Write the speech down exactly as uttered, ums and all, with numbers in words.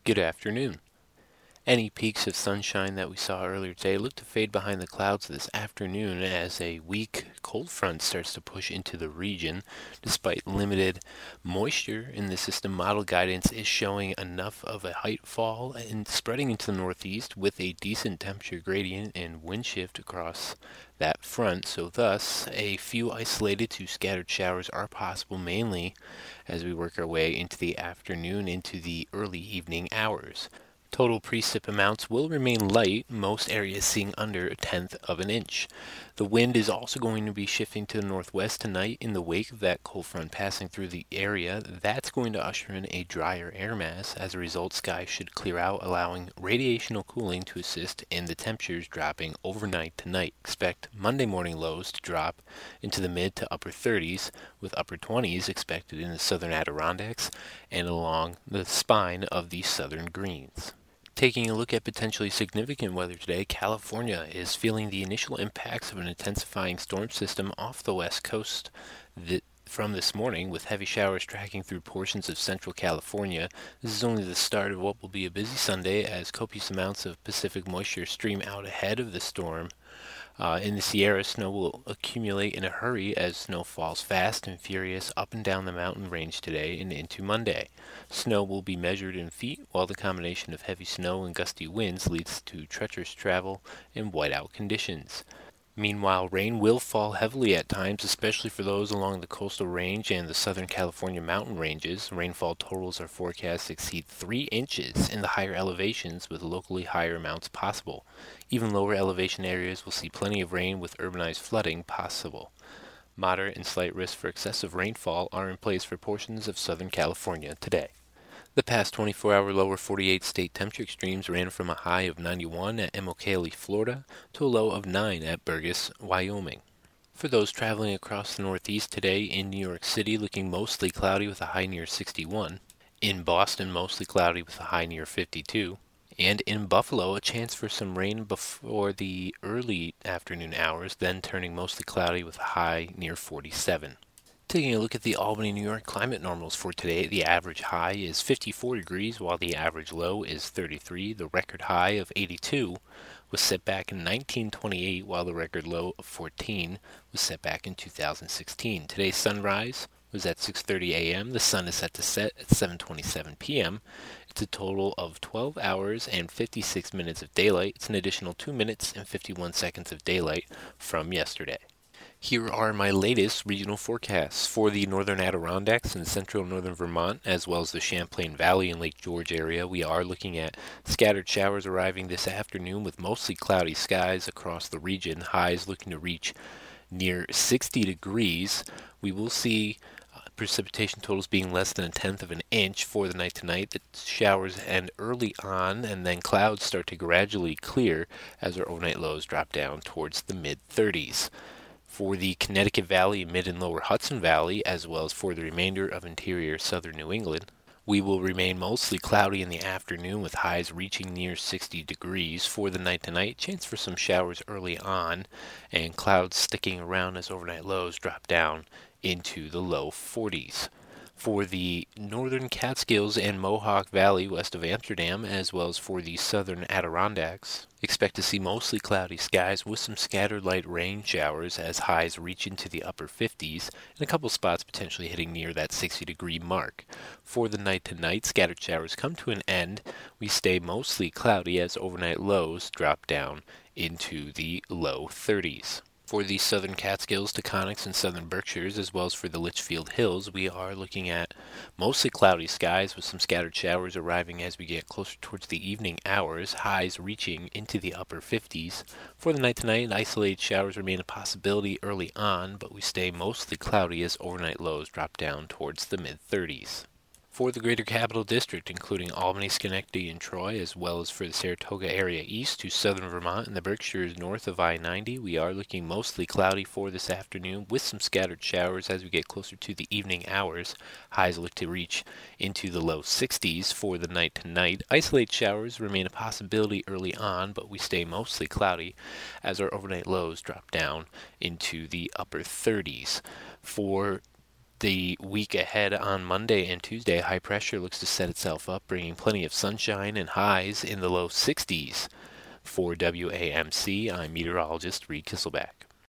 Good afternoon. Any peaks of sunshine that we saw earlier today look to fade behind the clouds this afternoon as a weak cold front starts to push into the region. Despite limited moisture in the system, model guidance is showing enough of a height fall and spreading into the northeast with a decent temperature gradient and wind shift across that front. So thus, a few isolated to scattered showers are possible, mainly as we work our way into the afternoon into the early evening hours. Total precip amounts will remain light, most areas seeing under a tenth of an inch. The wind is also going to be shifting to the northwest tonight in the wake of that cold front passing through the area. That's going to usher in a drier air mass. As a result, skies should clear out, allowing radiational cooling to assist in the temperatures dropping overnight tonight. Expect Monday morning lows to drop into the mid to upper thirties, with upper twenties expected in the southern Adirondacks and along the spine of the southern Greens. Taking a look at potentially significant weather today, California is feeling the initial impacts of an intensifying storm system off the west coast that from this morning, with heavy showers tracking through portions of central California. This is only the start of what will be a busy Sunday as copious amounts of Pacific moisture stream out ahead of the storm. Uh, in the Sierra, snow will accumulate in a hurry as snow falls fast and furious up and down the mountain range today and into Monday. Snow will be measured in feet, while the combination of heavy snow and gusty winds leads to treacherous travel and whiteout conditions. Meanwhile, rain will fall heavily at times, especially for those along the coastal range and the Southern California mountain ranges. Rainfall totals are forecast to exceed three inches in the higher elevations, with locally higher amounts possible. Even lower elevation areas will see plenty of rain, with urbanized flooding possible. Moderate and slight risks for excessive rainfall are in place for portions of Southern California today. The past twenty-four hour lower forty-eight state temperature extremes ran from a high of ninety-one at Immokalee, Florida, to a low of nine at Burgess, Wyoming. For those traveling across the Northeast today, in New York City, looking mostly cloudy with a high near sixty-one. In Boston, mostly cloudy with a high near fifty-two. And in Buffalo, a chance for some rain before the early afternoon hours, then turning mostly cloudy with a high near forty-seven. Taking a look at the Albany, New York climate normals for today, the average high is fifty-four degrees, while the average low is thirty-three. The record high of eighty-two was set back in nineteen twenty-eight, while the record low of fourteen was set back in two thousand sixteen. Today's sunrise was at six thirty a.m. The sun is set to set at seven twenty-seven p.m. It's a total of twelve hours and fifty-six minutes of daylight. It's an additional two minutes and fifty-one seconds of daylight from yesterday. Here are my latest regional forecasts for the northern Adirondacks and central northern Vermont, as well as the Champlain Valley and Lake George area. We are looking at scattered showers arriving this afternoon with mostly cloudy skies across the region. Highs looking to reach near sixty degrees. We will see uh, precipitation totals being less than a tenth of an inch for the night tonight. The showers end early on, and then clouds start to gradually clear as our overnight lows drop down towards the mid thirties. For the Connecticut Valley, mid and lower Hudson Valley, as well as for the remainder of interior southern New England, we will remain mostly cloudy in the afternoon with highs reaching near sixty degrees. For the night tonight, chance for some showers early on and clouds sticking around as overnight lows drop down into the low forties. For the northern Catskills and Mohawk Valley west of Amsterdam, as well as for the southern Adirondacks, expect to see mostly cloudy skies with some scattered light rain showers as highs reach into the upper fifties and a couple spots potentially hitting near that sixty degree mark. For the night tonight, scattered showers come to an end. We stay mostly cloudy as overnight lows drop down into the low thirties. For the southern Catskills, Taconics, and southern Berkshires, as well as for the Litchfield Hills, we are looking at mostly cloudy skies with some scattered showers arriving as we get closer towards the evening hours, highs reaching into the upper fifties. For the night tonight, isolated showers remain a possibility early on, but we stay mostly cloudy as overnight lows drop down towards the mid thirties. For the Greater Capital District, including Albany, Schenectady, and Troy, as well as for the Saratoga area east to southern Vermont and the Berkshires north of I ninety, we are looking mostly cloudy for this afternoon with some scattered showers as we get closer to the evening hours. Highs look to reach into the low sixties for the night tonight. Isolated showers remain a possibility early on, but we stay mostly cloudy as our overnight lows drop down into the upper thirties. For The week ahead on Monday and Tuesday, high pressure looks to set itself up, bringing plenty of sunshine and highs in the low sixties. For W A M C, I'm meteorologist Reed Kisselback.